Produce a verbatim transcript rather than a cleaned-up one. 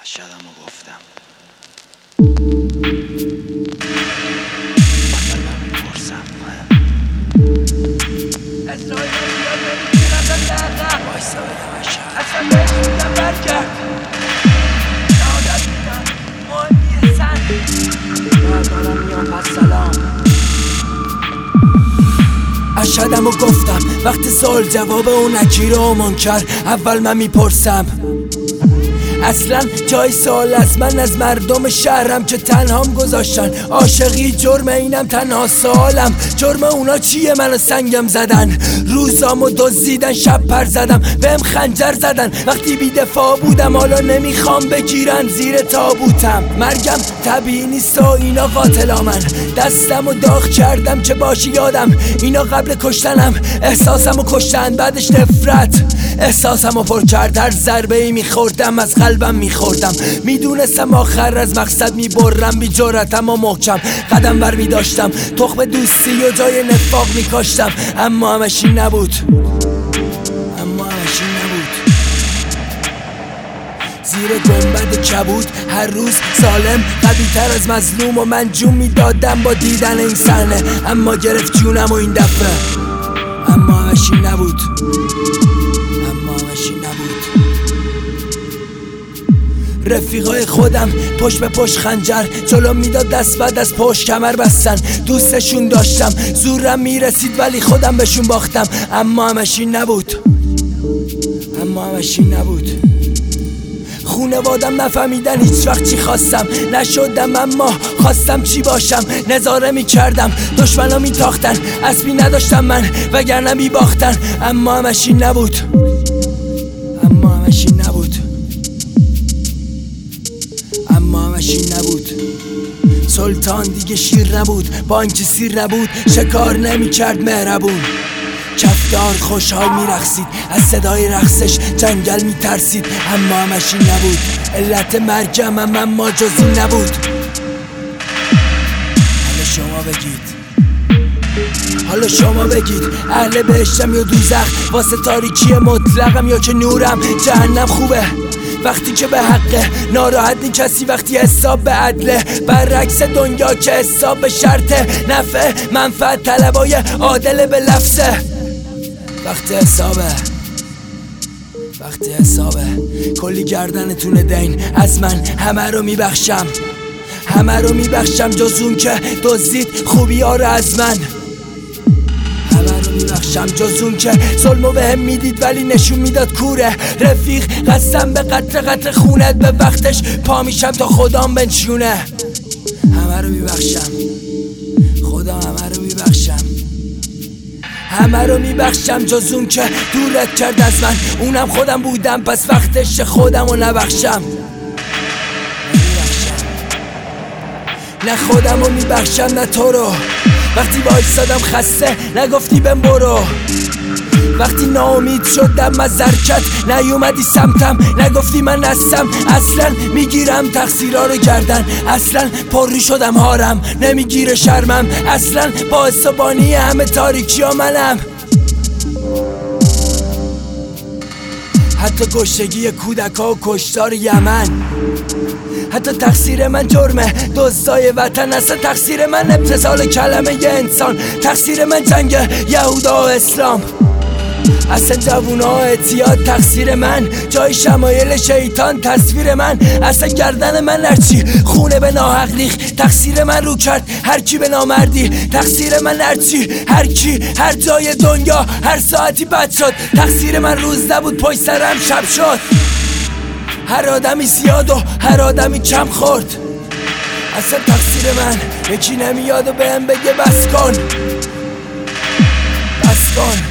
اشهدمو گفتم میپرسم وایسا بگم اشهد اصلا بهشتم برگرد شهادت میدم مهمیه سن دارم میام پس سلام اشهدمو گفتم وقتی سوال جواب اون نکیر و منکر اول من میپرسم اصلا جای سوال از من از مردم شهرم که تنهام گذاشتن عاشقی جرم اینم تنها سوالم جرم اونا چیه منو سنگم زدن روزامو دزدیدن شب پر زدم بهم خنجر زدن وقتی بی دفاع بودم حالا نمیخوام بگیرن زیر تابوتم مرگم طبیعی نیست و اینا قاتلامن دستمو داغ کردم که باشی یادم اینا قبل کشتنم احساسمو کشتن بعدش نفرت احساسمو پر کرد هر ضربه ای میخوردم از قلبم میخوردم میدونستم آخر از مقصد میبرم بی جرأتم و محکم قدم بر میداشتم تخم دوستی و جای نفاق میکاشتم اما همش این نبود اما همش این نبود زیر گنبد کبود هر روز ظالم قوی تر از مظلوم و من جون میدادم با دیدن این صحنه اما گرفت جونم و این دفعه اما همش این نبود اما همش این نبود رفیقای خودم پشت به پشت خنجر جلو میداد دست بعد از پشت کمر بستن دوستشون داشتم زورم میرسید ولی خودم بهشون باختم اما همش این نبود اما همش این نبود خونوادم نفهمیدن هیچ وقت چی خواستم نشدم اما خواستم چی باشم نظاره میکردم دشمنا میتاختن اسبی نداشتم من وگرنه میباختن اما همش این نبود اما همش این نبود اما همش این نبود سلطان دیگه شیر نبود بانک سیر نبود شکار نمی کرد مهربون کفدار خوشحال میرقصید از صدای رقصش جنگل میترسید اما همش این نبود علت مرگم هم اما جز این نبود حالا شما بگید حالا شما بگید اهل بهشتم یا دوزخ واسه تاریکی مطلقم یا که نورم جهنم خوبه وقتی که به حقه ناراحت نی کسی وقتی حساب به عدله برعکس دنیا که حساب به شرطه نفع منفعت طلبای عادل به لفظه وقتی حسابه وقتی حسابه کلی گردنتونه دین از من همه رو میبخشم همه رو میبخشم جز اون که دزدید خوبی ها رو از من همه رو میبخشم جز اون که ظلمو بهم میدید ولی نشون میداد کوره رفیق قسم به قطر قطر خونت به وقتش پا میشم تا خدام بنشونه همه رو میبخشم خدا همه رو میبخشم همه رو میبخشم جز اون که دورت کرد از من اونم خودم بودم پس وقتش خودم رو نبخشم نه خودم رو میبخشم نه تو رو وقتی وایسادم خسته نگفتی بهم برو وقتی ناامید شدم از حرکت نیومدی سمتم نگفتی من هستم اصلا میگیرم تقصیرها رو گردن اصلا پرری شدم هارم نمیگیره شرمم اصلا باعث و بانی همه تاریکی ها منم حتی کشتگی کودک ها و کشتار یمن حتی تقصیر من جرمه دزدای وطن اصلا تقصیر من ابتذال کلمه ی انسان تقصیر من جنگ یهودا و اسلام اصلا جوونا اعتیاد تقصیر من جای شمایل شیطان تصویر من اصلا گردن من هرچی خونه به ناحق ریخ تقصیر من رو کرد هر کی به نامردی تقصیر من هرچی هر کی هر جای دنیا هر ساعتی بد شد تقصیر من روز نبود پشت سرم شب شد هر آدمی زیاد و هر آدمی کم خورد اصلا تقصیر من یکی نمیاد و بهم بگه بس کن بس کن